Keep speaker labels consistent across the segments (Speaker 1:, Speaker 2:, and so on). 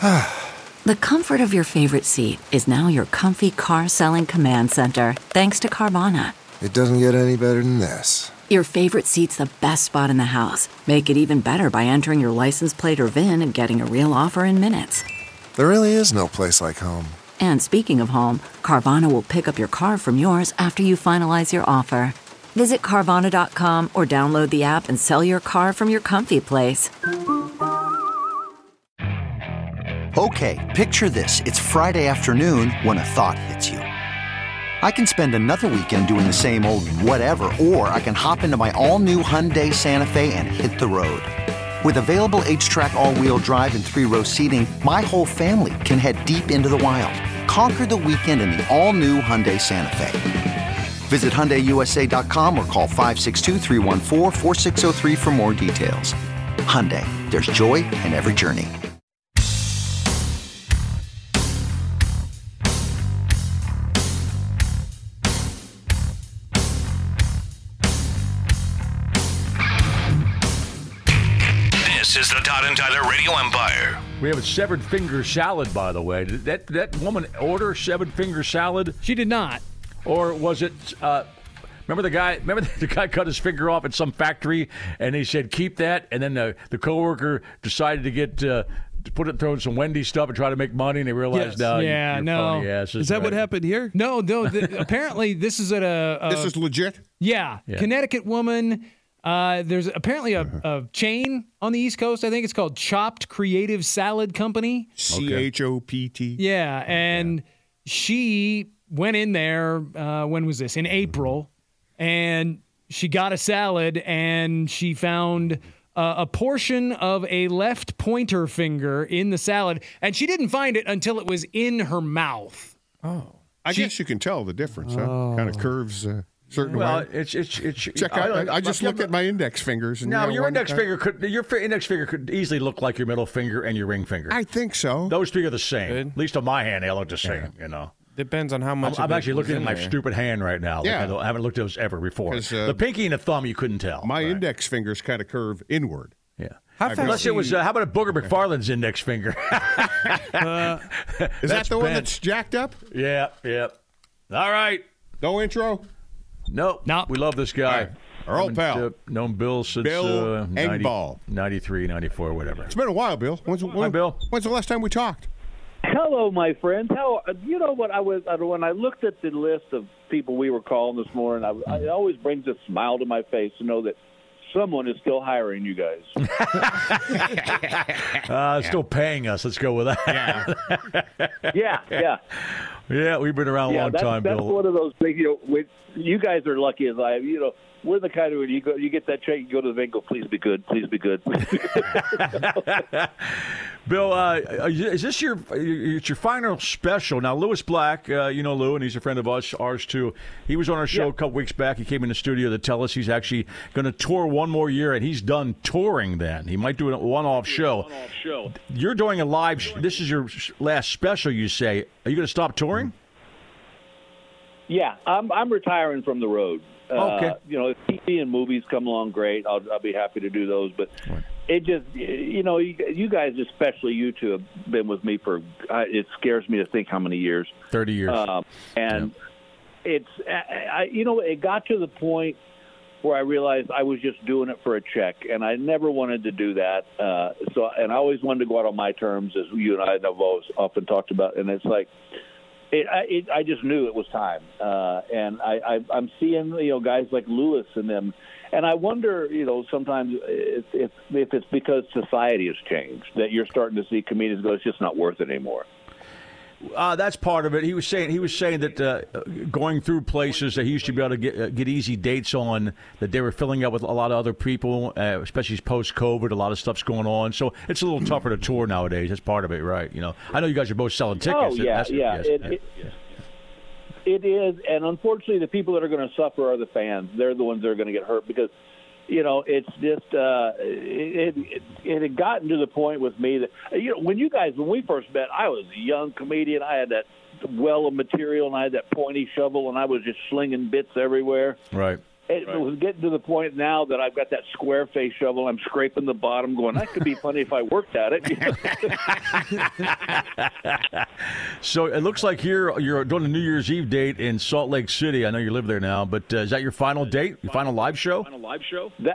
Speaker 1: The comfort of your favorite seat is now your comfy car selling command center, thanks to Carvana.
Speaker 2: It doesn't get any better than this.
Speaker 1: Your favorite seat's the best spot in the house. Make it even better by entering your license plate or VIN and getting a real offer in minutes.
Speaker 2: There really is no place like home.
Speaker 1: And speaking of home, Carvana will pick up your car from yours after you finalize your offer. Visit Carvana.com or download the app and sell your car from your comfy place.
Speaker 3: Okay, picture this. It's Friday afternoon when a thought hits you. I can spend another weekend doing the same old whatever, or I can hop into my all-new Hyundai Santa Fe and hit the road. With available H-Track all-wheel drive and 3-row seating, my whole family can head deep into the wild. Conquer the weekend in the all-new Hyundai Santa Fe. Visit HyundaiUSA.com or call 562-314-4603 for more details. Hyundai, there's joy in every journey.
Speaker 4: This is the Todd and Tyler Radio Empire.
Speaker 5: We have a severed finger salad, by the way. Did that woman order severed finger salad?
Speaker 6: She did not.
Speaker 5: Or was it? Remember the guy cut his finger off at some factory, and he said keep that, and then the coworker decided to get to throw in some Wendy's stuff and try to make money, and they realized
Speaker 6: no.
Speaker 5: funny
Speaker 7: Is that what happened here?
Speaker 6: No. Apparently, this is at a.
Speaker 7: This is legit.
Speaker 6: Yeah, Connecticut woman. There's apparently a chain on the East Coast. I think it's called Chopped Creative Salad Company.
Speaker 7: CHOPT.
Speaker 6: Yeah, and she went in there. When was this? In April, and she got a salad, and she found a portion of a left pointer finger in the salad, and she didn't find it until it was in her mouth.
Speaker 7: Oh, I guess you can tell the difference. Huh? Kind of curves. Certain way.
Speaker 5: It's
Speaker 7: check out. I just look at my index fingers. And
Speaker 5: no, your index finger could easily look like your middle finger and your ring finger.
Speaker 7: I think so.
Speaker 5: Those three are the same. Good. At least on my hand, they look the same. You know.
Speaker 8: Depends on how much.
Speaker 5: I'm actually looking at my stupid hand right now.
Speaker 7: Yeah.
Speaker 5: I haven't looked at those ever before. The pinky and the thumb, you couldn't tell.
Speaker 7: My index fingers kind of curve inward.
Speaker 5: Yeah. Unless it was, how about a Booger McFarland's index finger?
Speaker 7: Is that the one that's jacked up?
Speaker 5: Yeah. All right.
Speaker 7: No intro?
Speaker 5: Nope. We love this guy.
Speaker 7: Right. Our old pal.
Speaker 5: Known Bill since
Speaker 7: Bill
Speaker 5: 93, 94, whatever.
Speaker 7: It's been a while, Bill.
Speaker 5: Hi, Bill.
Speaker 7: When's the last time we talked?
Speaker 9: Hello, my friends. You know what when I looked at the list of people we were calling this morning, it always brings a smile to my face to know that someone is still hiring you guys.
Speaker 5: Still paying us. Let's go with that.
Speaker 9: Yeah.
Speaker 5: Yeah, we've been around a long time, Bill.
Speaker 9: That's one of those things. You guys are lucky as I am. We're the kind of when you get that check, you go to the bank, go, please be good, please be good, please be good.
Speaker 5: Bill, is this your final special? Now, Lewis Black, you know Lou, and he's a friend of ours too. He was on our show a couple weeks back. He came in the studio to tell us he's actually going to tour one more year, and he's done touring then. He might do a one-off show. You're doing a live this is your last special, you say. Are you going to stop touring?
Speaker 9: Yeah, I'm retiring from the road.
Speaker 5: Okay.
Speaker 9: If TV and movies come along, great. I'll be happy to do those. But it just, you guys, especially you two, have been with me for. It scares me to think how many years.
Speaker 5: 30 years.
Speaker 9: It got to the point where I realized I was just doing it for a check, and I never wanted to do that. And I always wanted to go out on my terms, as you and I have always often talked about. And it's like. I just knew it was time, and I'm seeing guys like Lewis and them, and I wonder sometimes if it's because society has changed that you're starting to see comedians go, it's just not worth it anymore.
Speaker 5: That's part of it. He was saying that going through places that he used to be able to get easy dates on, that they were filling up with a lot of other people, especially post-COVID. A lot of stuff's going on, so it's a little tougher to tour nowadays. That's part of it, right? I know you guys are both selling tickets.
Speaker 9: It is, and unfortunately, the people that are going to suffer are the fans. They're the ones that are going to get hurt because. It's just it had gotten to the point with me that when we first met, I was a young comedian. I had that well of material and I had that pointy shovel and I was just slinging bits everywhere.
Speaker 5: Right.
Speaker 9: it was getting to the point now that I've got that square face shovel. I'm scraping the bottom, going, that could be funny if I worked at it.
Speaker 5: So it looks like here you're doing a New Year's Eve date in Salt Lake City. I know you live there now, but is that your final date? Your final live show?
Speaker 9: That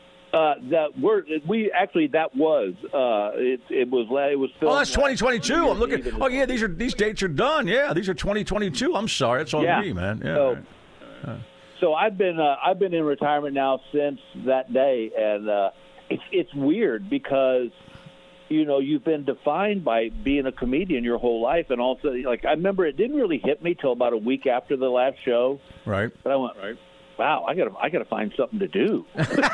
Speaker 9: it was filmed.
Speaker 5: Oh, that's 2022. I'm looking. Oh yeah, these dates are done. Yeah, these are 2022. I'm sorry, it's on me, man. Yeah.
Speaker 9: So I've been in retirement now since that day, and it's weird because you've been defined by being a comedian your whole life, and also like I remember it didn't really hit me till about a week after the last show.
Speaker 5: Right.
Speaker 9: But I went wow, I gotta find something to do.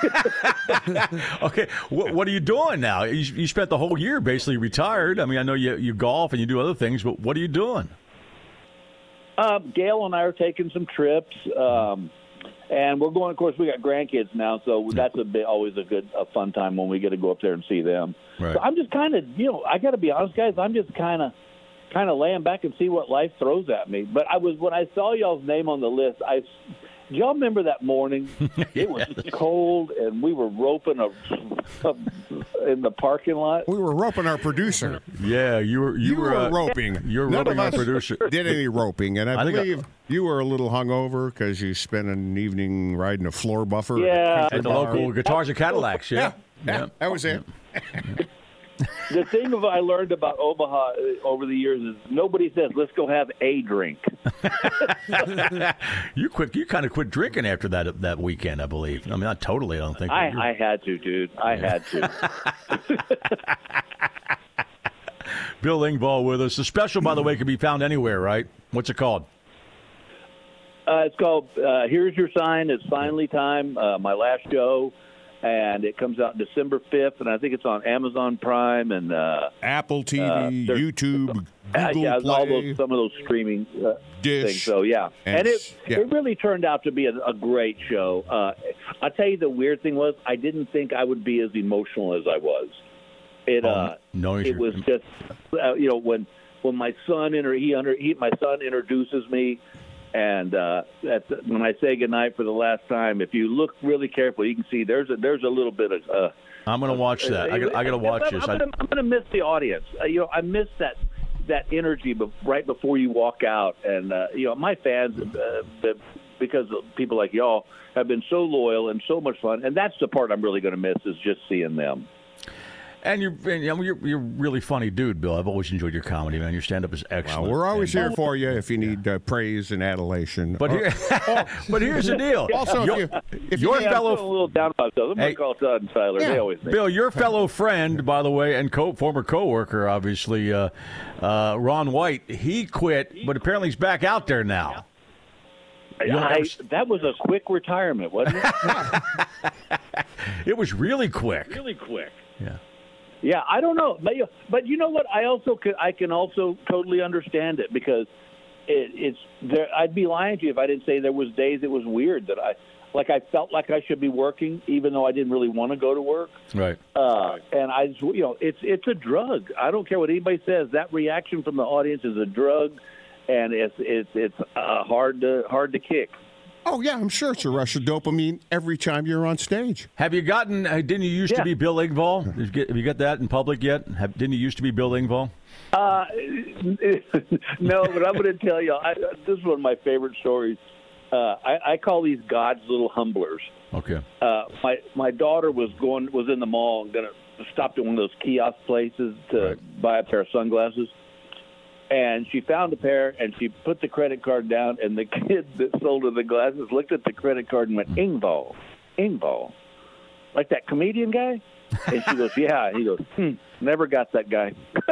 Speaker 5: Okay, what are you doing now? You spent the whole year basically retired. I mean, I know you golf and you do other things, but what are you doing?
Speaker 9: Gail and I are taking some trips, and we're going. Of course, we got grandkids now, so that's always a fun time when we get to go up there and see them.
Speaker 5: Right.
Speaker 9: So I'm just kind of, I got to be honest, guys. I'm just kind of laying back and see what life throws at me. But when I saw y'all's name on the list, do y'all remember that morning? It was cold, and we were roping in the parking lot.
Speaker 7: We were roping our producer.
Speaker 5: Yeah, you were
Speaker 7: roping.
Speaker 5: You were roping our producer.
Speaker 7: Did any roping, and I believe you were a little hungover because you spent an evening riding a floor buffer.
Speaker 5: At the local Guitars and Cadillacs. Yeah,
Speaker 7: that was it.
Speaker 9: The thing I learned about Omaha over the years is nobody says, let's go have a drink.
Speaker 5: You kind of quit drinking after that weekend, I believe. I mean, not totally, I don't think.
Speaker 9: I had to, dude. I had to.
Speaker 5: Bill Engvall with us. The special, by the way, can be found anywhere, right? What's it called?
Speaker 9: It's called Here's Your Sign. It's Finally Time, my last show. And it comes out December 5th, and I think it's on Amazon Prime and
Speaker 7: Apple TV, YouTube, Google Play,
Speaker 9: some of those streaming
Speaker 7: Dish,
Speaker 9: things. So and it really turned out to be a great show. I'll tell you the weird thing was I didn't think I would be as emotional as I was. It was just when my son my son introduces me. And when I say goodnight for the last time, if you look really carefully, you can see there's a little bit of.
Speaker 5: I'm going to watch that. I got to watch this.
Speaker 9: I'm going to miss the audience. I miss that energy right before you walk out. And my fans, because people like y'all have been so loyal and so much fun, and that's the part I'm really going to miss is just seeing them.
Speaker 5: And you're a really funny dude, Bill. I've always enjoyed your comedy, man. Your stand-up is excellent.
Speaker 7: Well, we're always here for you if you need praise and adulation.
Speaker 5: But here's the deal.
Speaker 7: Also, if your
Speaker 9: fellow, I'm a little down about those. I'm going to call Todd and Tyler. They always think.
Speaker 5: Bill, your fellow friend, by the way, and former coworker, obviously, Ron White. He quit, but apparently he's back out there now.
Speaker 9: That was a quick retirement, wasn't it?
Speaker 5: It was really quick. Yeah.
Speaker 9: Yeah, I don't know, but you know what? I can also totally understand it because it's there. I'd be lying to you if I didn't say there was days it was weird that I felt like I should be working even though I didn't really want to go to work.
Speaker 5: Right.
Speaker 9: And it's a drug. I don't care what anybody says. That reaction from the audience is a drug, and it's hard to kick.
Speaker 7: Oh, yeah, I'm sure it's a rush of dopamine every time you're on stage.
Speaker 5: Have you gotten, didn't you used to be Bill Engvall? Have you got that in public yet? Didn't you used to be Bill Engvall?
Speaker 9: No, but I'm going to tell you, this is one of my favorite stories. I call these God's little humblers.
Speaker 5: Okay.
Speaker 9: My daughter was in the mall and going to stop at one of those kiosk places to buy a pair of sunglasses. And she found a pair, and she put the credit card down, and the kid that sold her the glasses looked at the credit card and went, Engvall, like that comedian guy? And she goes, yeah. He goes, never got that guy.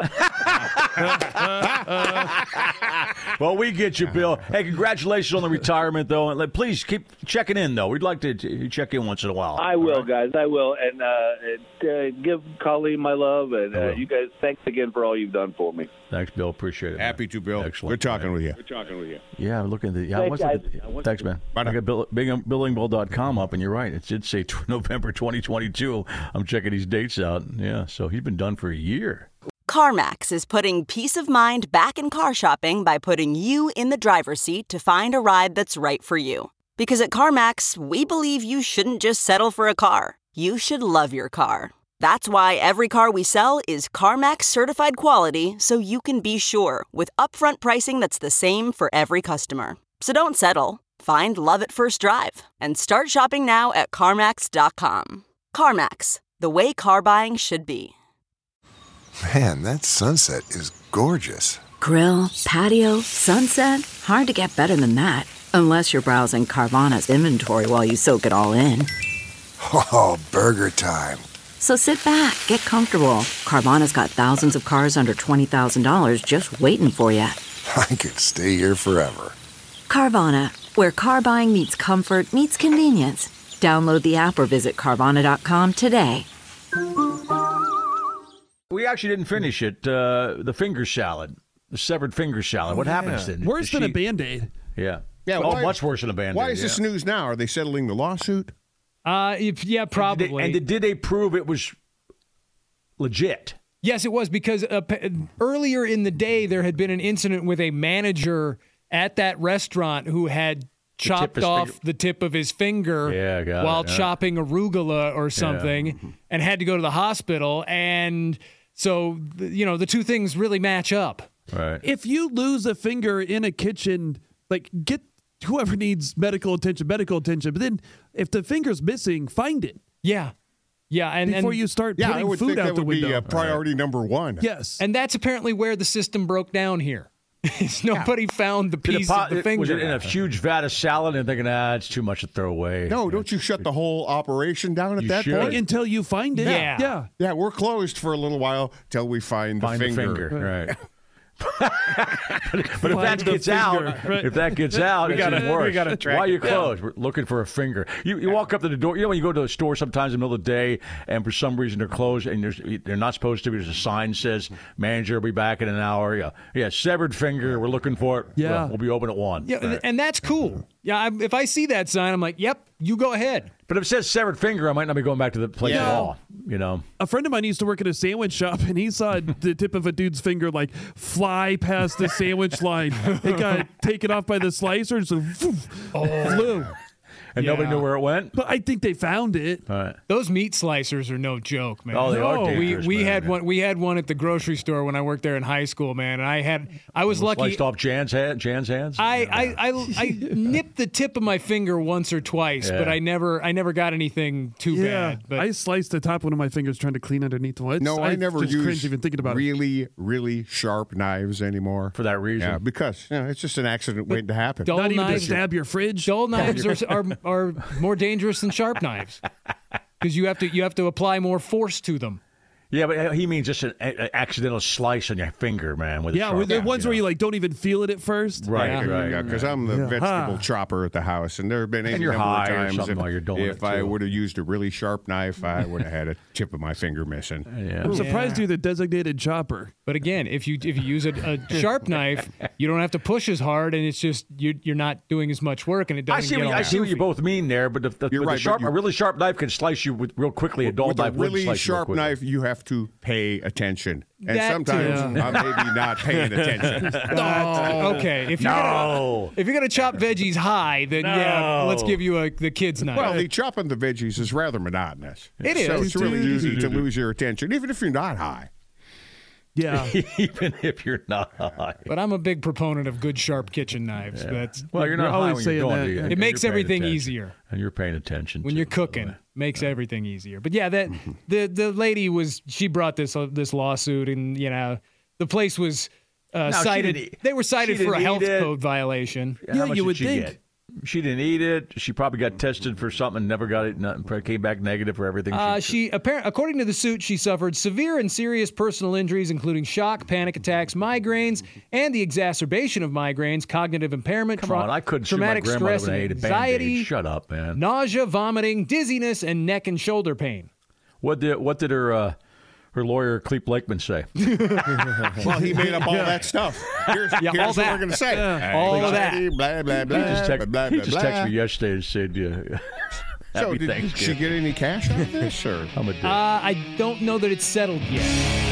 Speaker 5: Well, we get you, Bill. Hey, congratulations on the retirement, though. And please keep checking in, though. We'd like to check in once in a while.
Speaker 9: I will, guys. I will. And give Colleen my love. And you guys, thanks again for all you've done for me.
Speaker 5: Thanks, Bill. Appreciate it.
Speaker 7: Happy to, Bill.
Speaker 5: Excellent.
Speaker 7: Good talking with you.
Speaker 5: Yeah, I'm looking at the. Thanks, man. I got BillEngvall.com up, and you're right. It did say November 2022. I'm checking these dates out. Yeah, so he's been done for a year.
Speaker 8: CarMax is putting peace of mind back in car shopping by putting you in the driver's seat to find a ride that's right for you. Because at CarMax, we believe you shouldn't just settle for a car. You should love your car. That's why every car we sell is CarMax certified quality, so you can be sure with upfront pricing that's the same for every customer. So don't settle. Find love at first drive and start shopping now at CarMax.com. CarMax, the way car buying should be.
Speaker 2: Man, that sunset is gorgeous.
Speaker 1: Grill, patio, sunset. Hard to get better than that. Unless you're browsing Carvana's inventory while you soak it all in.
Speaker 2: Oh, burger time.
Speaker 1: So sit back, get comfortable. Carvana's got thousands of cars under $20,000 just waiting for you.
Speaker 2: I could stay here forever.
Speaker 1: Carvana, where car buying meets comfort meets convenience. Download the app or visit Carvana.com today.
Speaker 5: We actually didn't finish it. The finger salad, the severed finger salad. What happens then?
Speaker 10: Worse than a Band-Aid.
Speaker 5: Yeah.
Speaker 7: Yeah.
Speaker 5: Much worse than a Band-Aid.
Speaker 7: Why is this news now? Are they settling the lawsuit?
Speaker 6: Yeah, probably.
Speaker 5: And did they prove it was legit?
Speaker 6: Yes, it was, because earlier in the day there had been an incident with a manager at that restaurant who had chopped off the tip of his finger while chopping arugula or something and had to go to the hospital. And so, the two things really match up.
Speaker 5: Right.
Speaker 10: If you lose a finger in a kitchen, get whoever needs medical attention. But then if the finger's missing, find it.
Speaker 6: Yeah. Yeah, and
Speaker 10: before you start putting
Speaker 7: I would
Speaker 10: food
Speaker 7: think
Speaker 10: out
Speaker 7: that
Speaker 10: the
Speaker 7: would
Speaker 10: window.
Speaker 7: be priority number one.
Speaker 10: Yes.
Speaker 6: And that's apparently where the system broke down here. Nobody found the piece of the finger.
Speaker 5: Was it in a huge vat of salad and thinking, it's too much to throw away?
Speaker 7: No, don't you shut the whole operation down at that point?
Speaker 10: Until you find it.
Speaker 6: Yeah.
Speaker 7: Yeah, we're closed for a little while till we find the finger.
Speaker 5: Right. but if that gets out, it's even worse.
Speaker 10: We gotta track
Speaker 5: Why are you
Speaker 10: it
Speaker 5: closed? We're looking for a finger. You walk up to the door. When you go to a store sometimes in the middle of the day and for some reason they're closed and they're not supposed to. There's a sign that says manager will be back in an hour. Yeah, severed finger. We're looking for it.
Speaker 10: Yeah,
Speaker 5: we'll be open at 1.
Speaker 6: Yeah, right. And that's cool. Yeah, if I see that sign, I'm like, yep, you go ahead.
Speaker 5: But if it says severed finger, I might not be going back to the place at all.
Speaker 10: A friend of mine used to work at a sandwich shop, and he saw the tip of a dude's finger fly past the sandwich line. It got taken off by the slicer, so flew.
Speaker 5: And nobody knew where it went?
Speaker 10: But I think they found it.
Speaker 5: Right.
Speaker 6: Those meat slicers are no joke, man.
Speaker 5: Oh, they are dangerous,
Speaker 6: we
Speaker 5: man.
Speaker 6: had one. We had one at the grocery store when I worked there in high school, man. And I was lucky.
Speaker 5: Sliced off Jan's hands.
Speaker 6: I nipped the tip of my finger once or twice, but I never got anything too bad. But
Speaker 10: I sliced the top one of my fingers trying to clean underneath the one.
Speaker 7: I never use
Speaker 10: cringe even thinking about
Speaker 7: really, really sharp knives anymore.
Speaker 5: For that reason.
Speaker 7: Yeah, because it's just an accident waiting to happen.
Speaker 10: Not even to stab your fridge.
Speaker 6: Dull knives are more dangerous than sharp knives because you have to apply more force to them.
Speaker 5: Yeah, but he means just an accidental slice on your finger, man. With
Speaker 10: the ones where you don't even feel it at first.
Speaker 5: Right.
Speaker 7: Because I'm the vegetable chopper at the house, and there have been any number of times if I would have used a really sharp knife, I would have had a tip of my finger missing.
Speaker 5: Yeah.
Speaker 10: I'm surprised you're the designated chopper.
Speaker 6: But again, if you use a sharp knife, you don't have to push as hard, and it's just you're not doing as much work, and it doesn't.
Speaker 5: I see what you both mean there, but a really sharp knife can slice you real quickly. A dull knife
Speaker 7: with a really sharp knife, you have to pay attention, and sometimes I'm maybe not paying attention.
Speaker 6: Okay, if you're gonna chop veggies high, then let's give you the kid's knife.
Speaker 7: Well, the chopping the veggies is rather monotonous.
Speaker 6: It is.
Speaker 7: So it's really easy to lose your attention, even if you're not high.
Speaker 10: Yeah,
Speaker 5: even if you're not high.
Speaker 6: But I'm a big proponent of good sharp kitchen knives.
Speaker 5: Yeah. You're not high when you're doing it.
Speaker 6: It makes everything easier.
Speaker 5: And you're paying attention
Speaker 6: when you're cooking. Makes everything easier. But yeah, the lady she brought this lawsuit, and the place was cited. They were cited for a health code violation.
Speaker 10: Yeah, you would think.
Speaker 5: She didn't eat it. She probably got tested for something, never got it, came back negative for everything.
Speaker 6: According to the suit, she suffered severe and serious personal injuries, including shock, panic attacks, migraines, and the exacerbation of migraines, cognitive impairment,
Speaker 5: I couldn't
Speaker 6: traumatic stress and anxiety,
Speaker 5: shut up, man.
Speaker 6: Nausea, vomiting, dizziness, and neck and shoulder pain.
Speaker 5: What did her lawyer, Cleve Blakeman, say?
Speaker 7: Well, he made up all that stuff. Here's what we're going to say.
Speaker 6: All of that.
Speaker 7: Blah, blah, blah,
Speaker 5: he just texted me yesterday and said,
Speaker 7: so did she get any cash out of this? Or?
Speaker 6: I don't know that it's settled yet.